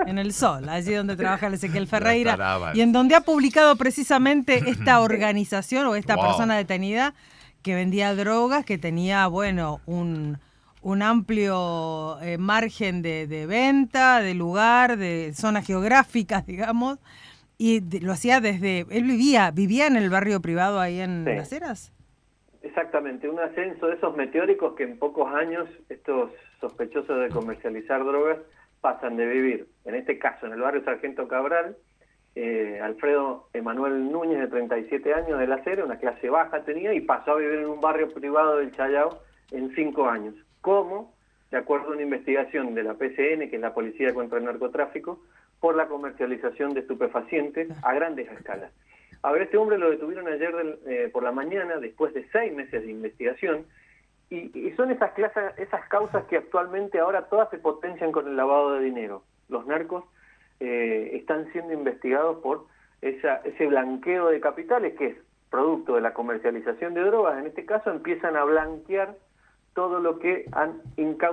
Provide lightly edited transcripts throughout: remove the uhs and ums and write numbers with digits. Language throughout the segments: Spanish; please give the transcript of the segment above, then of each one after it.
En El Sol, allí donde trabaja el Ezequiel Ferreira, Taraba. y en donde ha publicado precisamente esta organización o esta Wow. persona detenida que vendía drogas, que tenía, bueno, un amplio margen de venta, de lugar, de zonas geográficas, digamos, y lo hacía desde... Él vivía en el barrio privado ahí en Sí. Las Heras. Exactamente, un ascenso de esos meteóricos que en pocos años estos sospechosos de comercializar drogas pasan de vivir, en este caso en el barrio Sargento Cabral, Alfredo Emanuel Núñez, de 37 años, de La Cera, una clase baja tenía, y pasó a vivir en un barrio privado del Chayao en 5 años. ¿Cómo? De acuerdo a una investigación de la PCN, que es la Policía contra el Narcotráfico, por la comercialización de estupefacientes a grandes escalas. A ver, este hombre lo detuvieron ayer por la mañana, después de 6 meses de investigación, y son esas causas que actualmente ahora todas se potencian con el lavado de dinero. Los narcos están siendo investigados por ese blanqueo de capitales, que es producto de la comercialización de drogas. En este caso empiezan a blanquear todo lo que han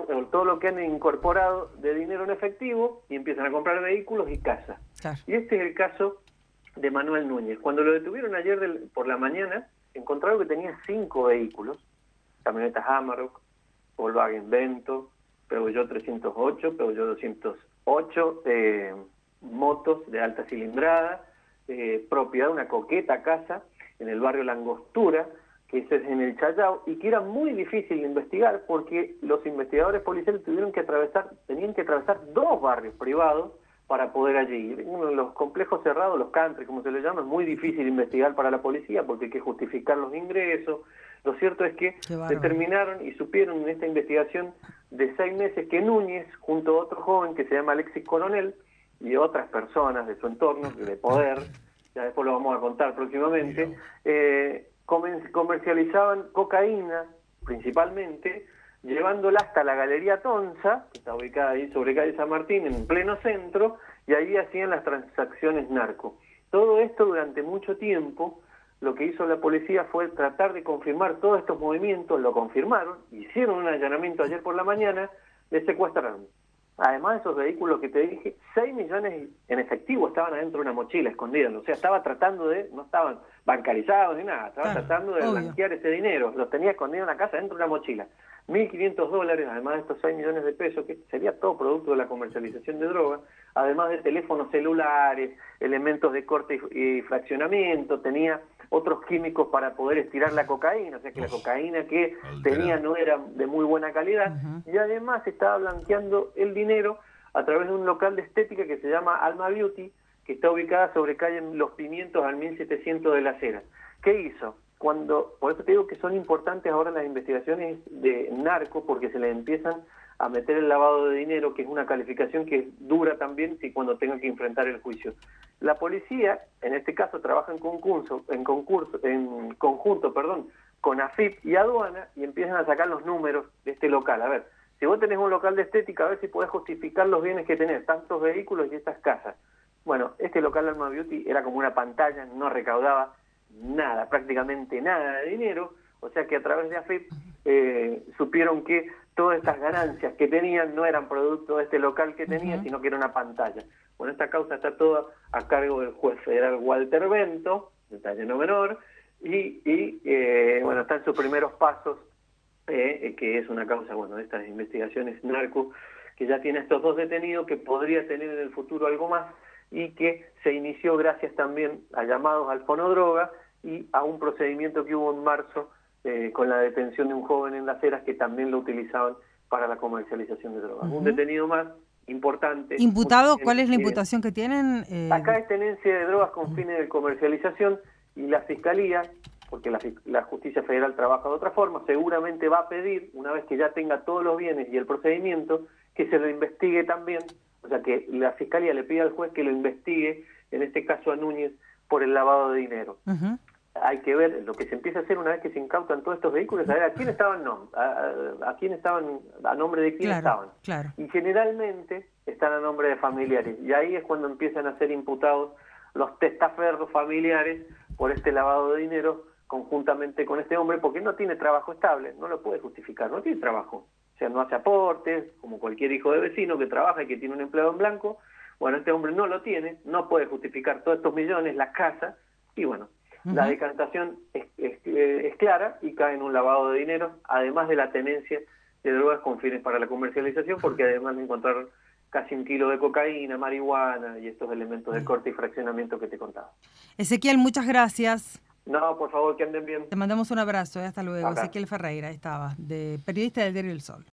incorporado de dinero en efectivo, y empiezan a comprar vehículos y casas. Claro. Y este es el caso de Manuel Núñez. Cuando lo detuvieron ayer por la mañana, encontraron que tenía 5 vehículos: camionetas Amarok, Volkswagen Vento, Peugeot 308, Peugeot 208, motos de alta cilindrada, propiedad de una coqueta casa en el barrio Langostura, que ese es en el Chayao, y que era muy difícil de investigar porque los investigadores policiales tenían que atravesar 2 barrios privados para poder allí ir. Uno de los complejos cerrados, los country, como se le llama, es muy difícil investigar para la policía porque hay que justificar los ingresos. Lo cierto es que determinaron y supieron en esta investigación de 6 meses que Núñez, junto a otro joven que se llama Alexis Coronel, y otras personas de su entorno, de poder, ya después lo vamos a contar próximamente, comercializaban cocaína, principalmente, llevándola hasta la Galería Tonza, que está ubicada ahí sobre calle San Martín, en pleno centro, y ahí hacían las transacciones narco. Todo esto durante mucho tiempo, lo que hizo la policía fue tratar de confirmar todos estos movimientos, lo confirmaron, hicieron un allanamiento ayer por la mañana, le secuestraron. Además de esos vehículos que te dije, 6 millones en efectivo estaban adentro de una mochila escondida. O sea, estaba tratando no estaban bancarizados ni nada, estaba tratando de blanquear ese dinero. Los tenía escondido en la casa dentro de una mochila. $1.500, además de estos 6 millones de pesos, que sería todo producto de la comercialización de drogas, además de teléfonos celulares, elementos de corte y fraccionamiento, tenía otros químicos para poder estirar la cocaína, o sea que la cocaína que tenía no era de muy buena calidad, y además estaba blanqueando el dinero a través de un local de estética que se llama Alma Beauty, que está ubicada sobre calle Los Pimientos al 1700 de Las Heras. ¿Qué hizo? Por eso te digo que son importantes ahora las investigaciones de narco, porque se le empiezan a meter el lavado de dinero, que es una calificación que dura también si cuando tengan que enfrentar el juicio. La policía, en este caso, trabaja en conjunto, con AFIP y aduana, y empiezan a sacar los números de este local. A ver, si vos tenés un local de estética, a ver si podés justificar los bienes que tenés, tantos vehículos y estas casas. Bueno, este local Alma Beauty era como una pantalla, no recaudaba nada, prácticamente nada de dinero, o sea que a través de AFIP supieron que todas estas ganancias que tenían no eran producto de este local que tenía, sino que era una pantalla. Bueno, esta causa está toda a cargo del juez federal Walter Bento, detalle no menor, y bueno, está en sus primeros pasos, que es una causa, bueno, de estas investigaciones narco, que ya tiene estos 2 detenidos, que podría tener en el futuro algo más, y que se inició gracias también a llamados al fonodroga y a un procedimiento que hubo en marzo con la detención de un joven en Las Heras que también lo utilizaban para la comercialización de drogas. Un detenido más importante. ¿Imputado? ¿Cuál es la imputación que tienen? Acá es tenencia de drogas con fines de comercialización, y la Fiscalía, porque la Justicia Federal trabaja de otra forma, seguramente va a pedir, una vez que ya tenga todos los bienes y el procedimiento, que se lo investigue también. O sea, que la Fiscalía le pide al juez que lo investigue, en este caso a Núñez, por el lavado de dinero. Hay que ver lo que se empieza a hacer una vez que se incautan todos estos vehículos, a ver a quién estaban, a nombre de quién estaban. Claro. Y generalmente están a nombre de familiares. Y ahí es cuando empiezan a ser imputados los testaferros familiares por este lavado de dinero conjuntamente con este hombre, porque no tiene trabajo estable, no lo puede justificar, no tiene trabajo. O sea, no hace aportes, como cualquier hijo de vecino que trabaja y que tiene un empleado en blanco. Bueno, este hombre no lo tiene, no puede justificar todos estos millones, la casa, y bueno, la decantación es clara y cae en un lavado de dinero, además de la tenencia de drogas con fines para la comercialización, porque además de encontrar casi 1 kilo de cocaína, marihuana y estos elementos de corte y fraccionamiento que te contaba. Ezequiel, muchas gracias. No, por favor, que anden bien. Te mandamos un abrazo, hasta luego. Acá. Ezequiel Ferreira, ahí estaba, periodista del Diario El Sol.